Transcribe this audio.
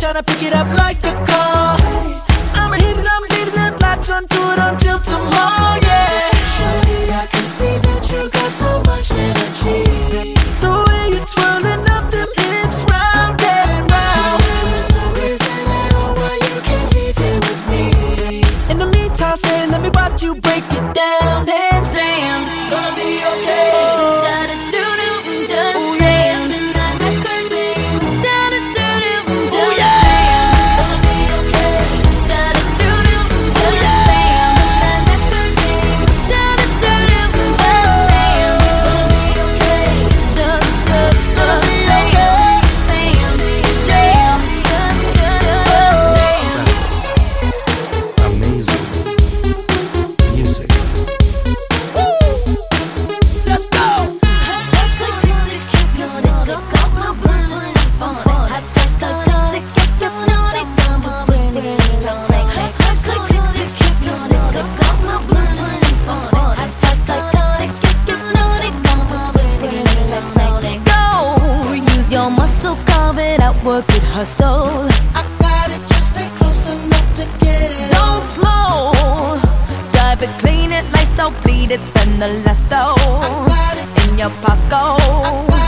tryna pick it up like a call. I'ma hit it, I'm leaving the lights on, do it until tomorrow, yeah. Shorty, I can see that you got so much energy. The way you're twirling up them hips round and round. There's no reason at all why you can't leave here with me. In the meantime, stay, let me watch you break it down. And damn, it's gonna be okay. Work it, hustle. I got it, just stay close enough to get it. Don't slow. Drive it, clean it, lights out, bleed it, spend the last dough I got it in your pocket.